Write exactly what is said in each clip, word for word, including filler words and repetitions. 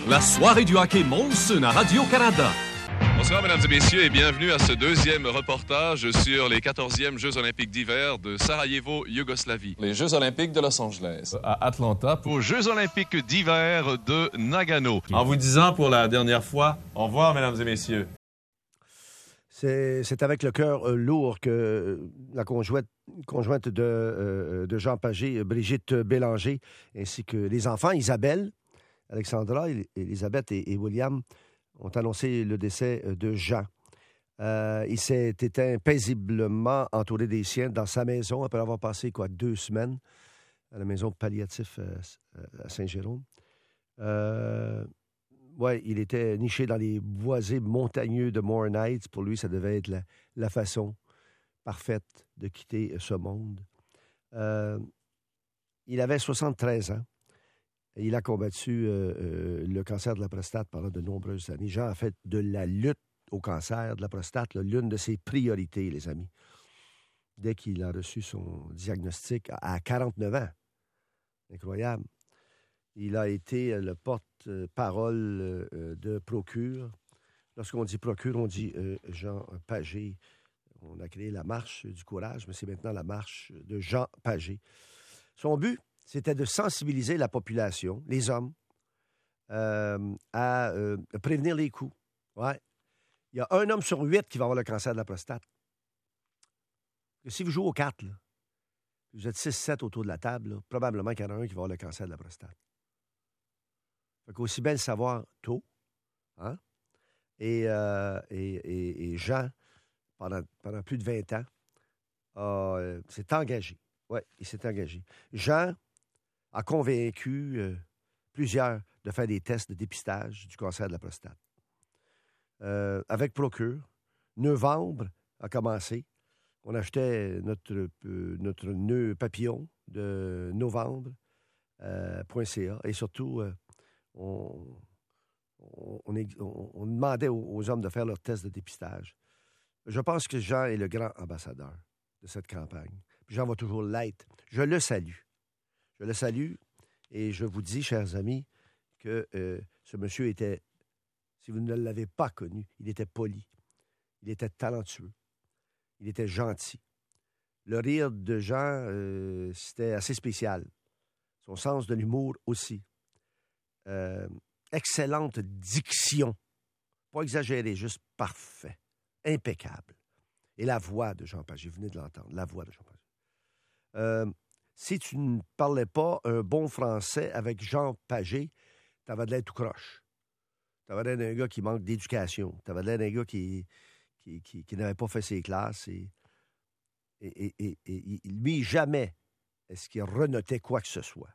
la soirée du hockey Molson à Radio-Canada. Bonsoir, mesdames et messieurs, et bienvenue à ce deuxième reportage sur les quatorzièmes Jeux olympiques d'hiver de Sarajevo, Yougoslavie. Les Jeux olympiques de Los Angeles. À Atlanta. Aux Jeux olympiques d'hiver de Nagano. En vous disant pour la dernière fois, au revoir, mesdames et messieurs. C'est, c'est avec le cœur euh, lourd que euh, la conjointe, conjointe de, euh, de Jean Pagé, Brigitte Bélanger, ainsi que les enfants, Isabelle, Alexandra, Elisabeth et, et William, ont annoncé le décès de Jean. Euh, il s'est éteint paisiblement entouré des siens dans sa maison après avoir passé quoi, deux semaines à la maison palliative euh, à Saint-Jérôme. Euh, ouais, il était niché dans les boisés montagneux de Moore Heights. Pour lui, ça devait être la, la façon parfaite de quitter ce monde. Euh, il avait soixante-treize ans. Il a combattu euh, euh, le cancer de la prostate pendant de nombreuses années. Jean a fait de la lutte au cancer de la prostate là, l'une de ses priorités, les amis. Dès qu'il a reçu son diagnostic à quarante-neuf ans. Incroyable. Il a été le porte-parole euh, de Procure. Lorsqu'on dit Procure, on dit euh, Jean Pagé. On a créé la marche du courage, mais c'est maintenant la marche de Jean Pagé. Son but, c'était de sensibiliser la population, les hommes, euh, à euh, prévenir les coups. Ouais. Il y a un homme sur huit qui va avoir le cancer de la prostate. Et si vous jouez aux cartes, là, vous êtes six sept autour de la table, là, probablement qu'il y en a un qui va avoir le cancer de la prostate. Fait qu'aussi bien le savoir tôt. Hein? Et, euh, et, et, et Jean, pendant, pendant plus de vingt ans, a, euh, s'est engagé. Oui, il s'est engagé. Jean a convaincu euh, plusieurs de faire des tests de dépistage du cancer de la prostate. Euh, avec Procure, novembre a commencé. On achetait notre, euh, notre nœud papillon de novembre euh, .ca et surtout, euh, on, on, on, est, on, on demandait aux, aux hommes de faire leur test de dépistage. Je pense que Jean est le grand ambassadeur de cette campagne. Jean va toujours l'être. Je le salue. Je le salue et je vous dis, chers amis, que euh, ce monsieur était, si vous ne l'avez pas connu, il était poli, il était talentueux, il était gentil. Le rire de Jean, euh, c'était assez spécial. Son sens de l'humour aussi. Euh, excellente diction. Pas exagéré, juste parfait. Impeccable. Et la voix de Jean Pagé, vous venez de l'entendre, la voix de Jean Pagé. Euh, si tu ne parlais pas un bon français avec Jean Pagé, t'avais de l'air tout croche. T'avais l'air d'un gars qui manque d'éducation. T'avais l'air d'un gars qui, qui, qui, qui n'avait pas fait ses classes. Et, et, et, et, et lui, jamais est-ce qu'il renotait quoi que ce soit.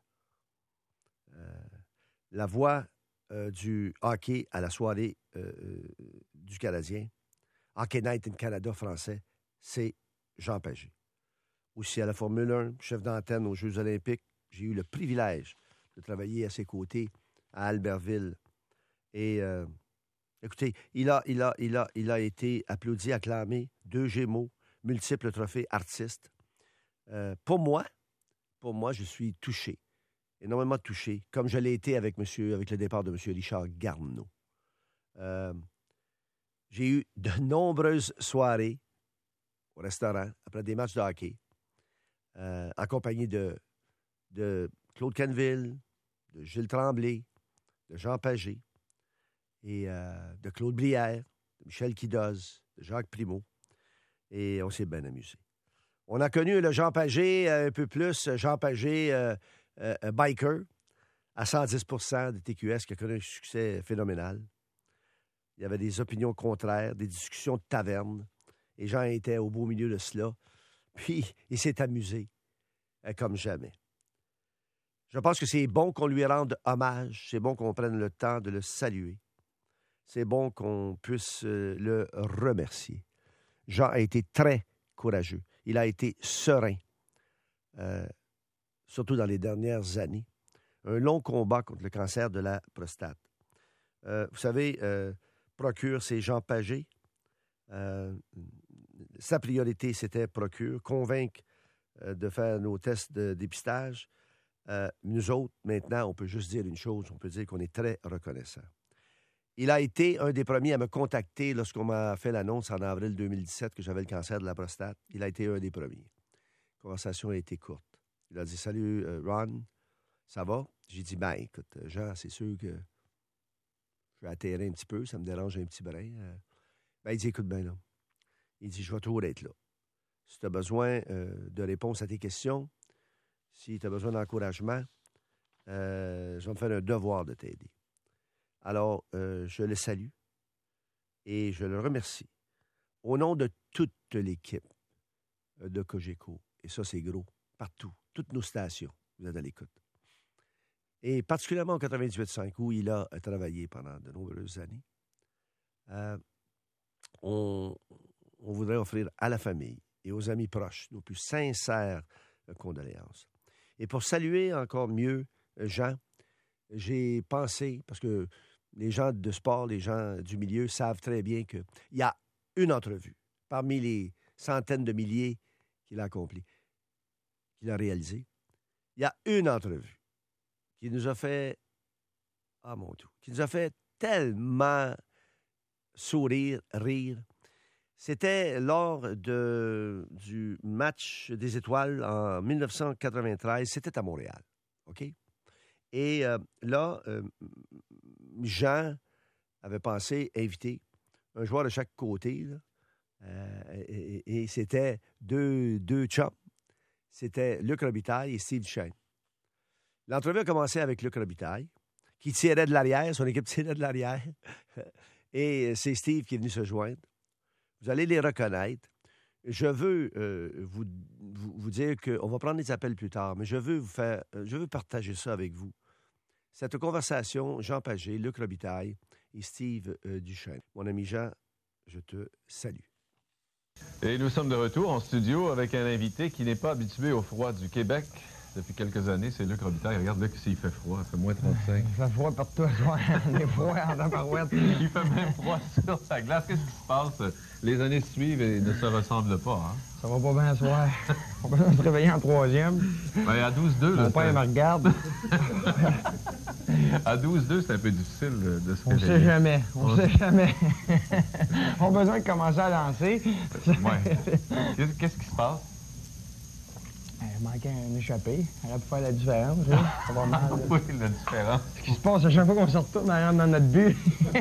Euh, la voix euh, du hockey à la soirée euh, du Canadien, Hockey Night in Canada français, c'est Jean Pagé. Aussi à la Formule un, chef d'antenne aux Jeux olympiques. J'ai eu le privilège de travailler à ses côtés à Albertville. Et euh, écoutez, il a, il, a, il, a, il a été applaudi, acclamé, deux Gémeaux, multiples trophées artistes. Euh, pour moi, pour moi, je suis touché, énormément touché, comme je l'ai été avec, monsieur, avec le départ de M. Richard Garneau. Euh, j'ai eu de nombreuses soirées au restaurant, après des matchs de hockey, Euh, accompagné de, de Claude Canville, de Gilles Tremblay, de Jean Pagé, et euh, de Claude Brière, de Michel Quidoz, de Jacques Primeau. Et on s'est bien amusé. On a connu le Jean Pagé euh, un peu plus, Jean Pagé euh, euh, biker, à cent dix pour cent de T Q S, qui a connu un succès phénoménal. Il y avait des opinions contraires, des discussions de taverne. Et Jean était au beau milieu de cela. Puis, il s'est amusé, euh, comme jamais. Je pense que c'est bon qu'on lui rende hommage. C'est bon qu'on prenne le temps de le saluer. C'est bon qu'on puisse euh, le remercier. Jean a été très courageux. Il a été serein, euh, surtout dans les dernières années. Un long combat contre le cancer de la prostate. Euh, vous savez, euh, Procure, c'est Jean Pagé. Euh, sa priorité, c'était Procure, convaincre euh, de faire nos tests de dépistage. Euh, nous autres, maintenant, on peut juste dire une chose, on peut dire qu'on est très reconnaissants. Il a été un des premiers à me contacter lorsqu'on m'a fait l'annonce en avril deux mille dix-sept que j'avais le cancer de la prostate. Il a été un des premiers. La conversation a été courte. Il a dit « Salut, euh, Ron, ça va? » J'ai dit « Ben, écoute, Jean, c'est sûr que je vais atterrir un petit peu, ça me dérange un petit brin. Euh, ben, il dit « Écoute bien, là. » Il dit « Je vais toujours être là. Si tu as besoin euh, de réponses à tes questions, si tu as besoin d'encouragement, euh, je vais me faire un devoir de t'aider. » Alors, euh, je le salue et je le remercie. Au nom de toute l'équipe de Cogeco, et ça, c'est gros, partout, toutes nos stations, vous êtes à l'écoute. Et particulièrement au quatre-vingt-dix-huit virgule cinq, où il a travaillé pendant de nombreuses années, euh, on, on voudrait offrir à la famille et aux amis proches nos plus sincères condoléances. Et pour saluer encore mieux Jean, j'ai pensé, parce que les gens de sport, les gens du milieu savent très bien qu'il y a une entrevue parmi les centaines de milliers qu'il a accompli, qu'il a réalisé. Il y a une entrevue qui nous a fait, ah mon Dieu, qui nous a fait tellement sourire, rire. C'était lors de, du match des étoiles en dix-neuf cent quatre-vingt-treize. C'était à Montréal, OK? Et euh, là, euh, Jean avait pensé inviter un joueur de chaque côté, là, euh, et, et, et c'était deux, deux chums. C'était Luc Robitaille et Steve Duchesne. L'entrevue a commencé avec Luc Robitaille, qui tirait de l'arrière, son équipe tirait de l'arrière, et c'est Steve qui est venu se joindre. Vous allez les reconnaître. Je veux euh, vous, vous, vous dire qu'on va prendre des appels plus tard, mais je veux vous faire, je veux partager ça avec vous. Cette conversation, Jean Pagé, Luc Robitaille et Steve euh, Duchesne. Mon ami Jean, je te salue. Et nous sommes de retour en studio avec un invité qui n'est pas habitué au froid du Québec. Depuis quelques années, c'est Luc Robitaille. Regarde, Luc, s'il fait froid, il fait moins trente-cinq. Il fait froid partout, on est froid en tabarouette. Il fait même froid sur sa glace. Qu'est-ce qui se passe? Les années suivent et ne se ressemblent pas, hein? Ça va pas bien ce soir. On peut se réveiller en troisième. Ben, à douze deux, Mon là, père me regarde. à douze deux, c'est un peu difficile de se On réveiller. sait jamais, on, On sait jamais. On a besoin de commencer à lancer. Ouais. Qu'est-ce, qu'est-ce qui se passe? Il manquait un échappé. Elle a pu faire la différence. Hein? Ça va mal. Oui, la différence. Ce qui se passe à chaque fois qu'on se retourne dans notre but.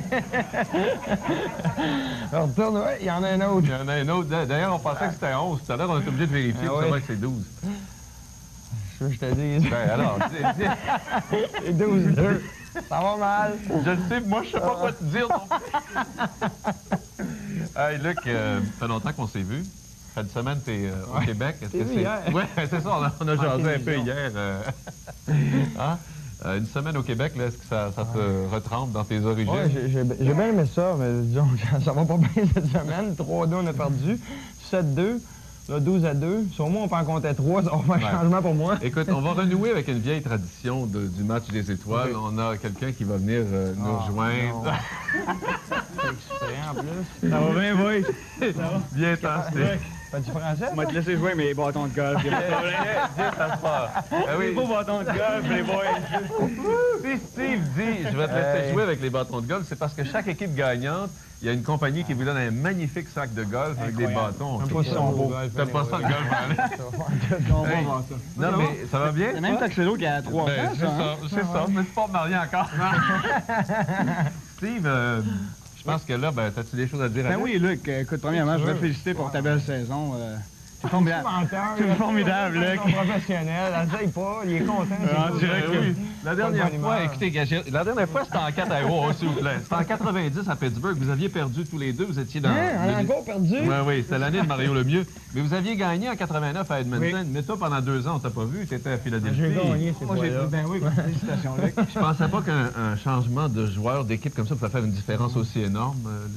On retourne, oui, il y en a un autre. Il y en a un autre. D'ailleurs, on pensait que c'était onze. Tout à l'heure, on est obligé de vérifier Ah, pour oui. savoir que c'est douze. Je veux que je te dise. Ben alors, dis, dis. C'est douze deux. Ça va mal. Je le sais, moi, je sais pas quoi te dire non plus. Hey, Luc, euh, ça fait longtemps qu'on s'est vu. Ça fait une semaine que tu es euh, au Ouais. Québec. Est-ce T'es que vu c'est... hier. Oui, c'est ça, on a, on a En jasé un peu télévision. hier. Euh... hein? euh, une semaine au Québec, là, est-ce que ça, ça te retrempe dans tes origines? Oui, j'ai, j'ai, j'ai bien aimé ça, mais disons que ça va pas bien cette semaine. trois deux, on a perdu. sept deux, là, douze à deux. Sur moi, on peut en compter trois. Ça va faire un Ouais. changement pour moi. Écoute, on va renouer avec une vieille tradition de- du match des étoiles. Ok. On a quelqu'un qui va venir euh, nous Ah, rejoindre. non. C'est exprès, en plus. Ça va bien, boys? Bien tenté. Fais-tu français? On va te laisser jouer mes bâtons de golf. Bien, bien, ça se passe. Ah oui. Les beaux bâtons de golf, les boys. Si Steve dit « Je vais te laisser Hey. jouer avec les bâtons de golf », c'est parce que chaque équipe gagnante, il y a une compagnie qui vous donne un magnifique sac de golf avec des Incroyable. bâtons. J'aime pas ça, son beau. T'aimes pas ça, le golf, hein? On va Hey. voir ça. Non, mais ça va bien? C'est même Taxelo qui a trois Ben, ans, c'est ça. ça, hein? c'est ça. Mais c'est pas marié encore. Steve, euh, je pense que là, ben, t'as-tu des choses à dire à Ben Luc? oui, Luc, euh, écoute, premièrement, je voudrais te féliciter pour ta belle saison. euh, C'est formidable. C'est formidable, Luc. C'est professionnel, elle essaye pas, il est content. c'est Ah, tout. direct, Ben oui. La dernière Bonne fois, humeur. écoutez, gagez- la dernière fois, c'était en quatre à zéro, s'il vous plaît. C'était en quatre-vingt-dix à Pittsburgh. Vous aviez perdu tous les deux. Vous étiez dans... Hein, on a encore perdu? Oui, oui, c'était l'année de Mario Lemieux. Mais vous aviez gagné en quatre-vingt-neuf à Edmonton. Mais toi, pendant deux ans, on t'a pas vu. Tu étais à Philadelphie. J'ai gagné, c'est Moi, j'ai dit, fois-là. ben oui, félicitations, Luc. Je pensais pas qu'un un changement de joueur d'équipe comme ça pouvait faire une différence aussi énorme, euh, Luc.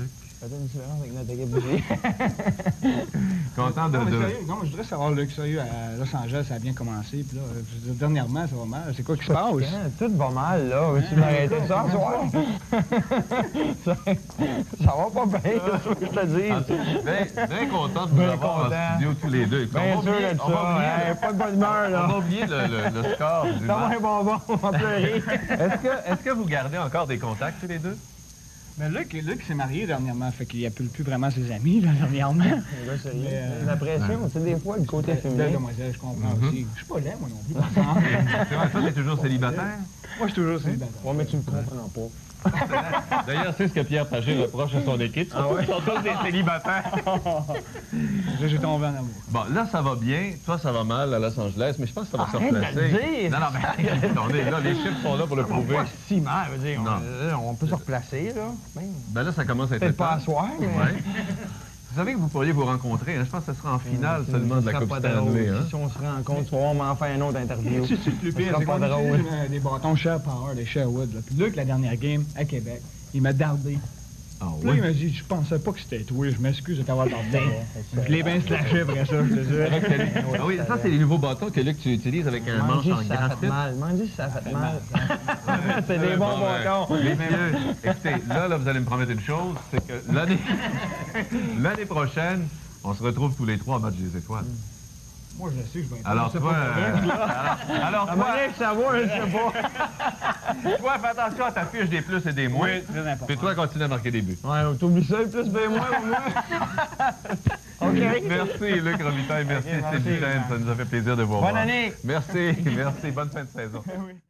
fait une différence avec notre équipe aussi. Content de... Non, mais de... sérieux, non, je voudrais savoir, Luc, sérieux, à Los Angeles, ça a bien commencé. Puis là, je veux dire, dernièrement, ça va mal. C'est quoi qui se passe? Tout va mal, là. Veux-tu m'arrêter ça ce soir? ça, ça va pas bien, c'est ce que je te dis. Bien, bien content de vous Bien avoir en content. studio tous les deux. Bien sûr de on va oublier, ça. Hey, pas de bonne humeur, on là. va oublier le, le, le score du Donne-moi match. un bonbon, on va pleurer. Est-ce que, est-ce que vous gardez encore des contacts tous les deux? Mais Luc, Luc s'est marié dernièrement, fait qu'il appelle plus vraiment ses amis, là, dernièrement. Là, sérieux. Mais, euh, La pression, tu sais, des fois, le côté féminin. Belle demoiselle, je comprends Mhm. aussi. Je suis pas laid, moi non plus. par exemple. C'est vrai, toi, t'es toujours célibataire? Moi, je suis toujours célibataire. Ouais, mais tu me comprends pas. D'ailleurs, c'est ce que Pierre Pagé reproche à son équipe. Ah ouais? Ils sont tous des célibataires. Là, j'ai tombé en amour. Bon, là, ça va bien. Toi, ça va mal à Los Angeles, mais je pense que ça va se Arrête de replacer. le dire. Non, non, mais on est là. Les chiffres sont là pour le prouver. Pas si mal, je veux dire. Non. On, là, on peut se replacer, là. Ben, Ben là, ça commence à être peut-être le pas temps. à soir, mais... Ouais. Vous savez que vous pourriez vous rencontrer. Hein? Je pense que ce sera en finale seulement de la Ça Coupe sera pas Stanley. drôle. Hein? Si on se rencontre, tu vas voir, m'en faire une autre interview. Tu sais, le plus Ça pire, sera c'est pas qu'on drôle. utilise euh, des bâtons Share Power, des Sherwood. Là. Puis Luc, la dernière game, à Québec, il m'a dardé. Ah Puis là, ouais? il m'a dit, je pensais pas que c'était toi, je m'excuse de t'avoir dardé. Je l'ai bien slashé après ça, je te dis. Ah oui, ça, c'est les nouveaux bâtons que Luc, tu utilises avec un manche Manger en si ça fait graphite. mal. Manger si ça fait mal. C'est des bons bâtons. Messieurs, écoutez, là, là, vous allez me promettre une chose, c'est que l'année l'année prochaine, on se retrouve tous les trois en match des étoiles. Moi, je sais que je vais être Alors c'est toi, pas euh, correct. alors, alors À toi, moyen que ça va, je sais pas. toi, fais attention à ta fiche des plus et des moins. Oui, très important. Puis toi, continue à marquer des buts. Ouais, t'oublies ça, plus ben moins au moins. OK. Merci, Luc Robitaille. Merci, Ok, merci. Sylvie Chaîne. Ça nous a fait plaisir de vous Bonne revoir. année. Merci, merci. Bonne fin de saison.